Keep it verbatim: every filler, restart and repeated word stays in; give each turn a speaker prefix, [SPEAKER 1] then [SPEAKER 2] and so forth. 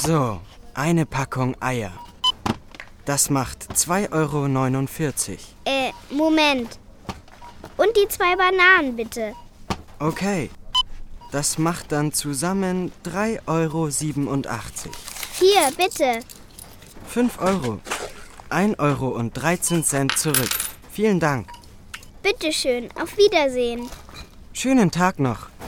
[SPEAKER 1] So, eine Packung Eier. Das macht zwei Euro neunundvierzig.
[SPEAKER 2] Äh, Moment. Und die zwei Bananen, bitte.
[SPEAKER 1] Okay. Das macht dann zusammen drei Euro siebenundachtzig.
[SPEAKER 2] Hier, bitte.
[SPEAKER 1] fünf Euro. ein Euro und dreizehn Cent zurück. Vielen Dank.
[SPEAKER 2] Bitteschön, auf Wiedersehen.
[SPEAKER 1] Schönen Tag noch.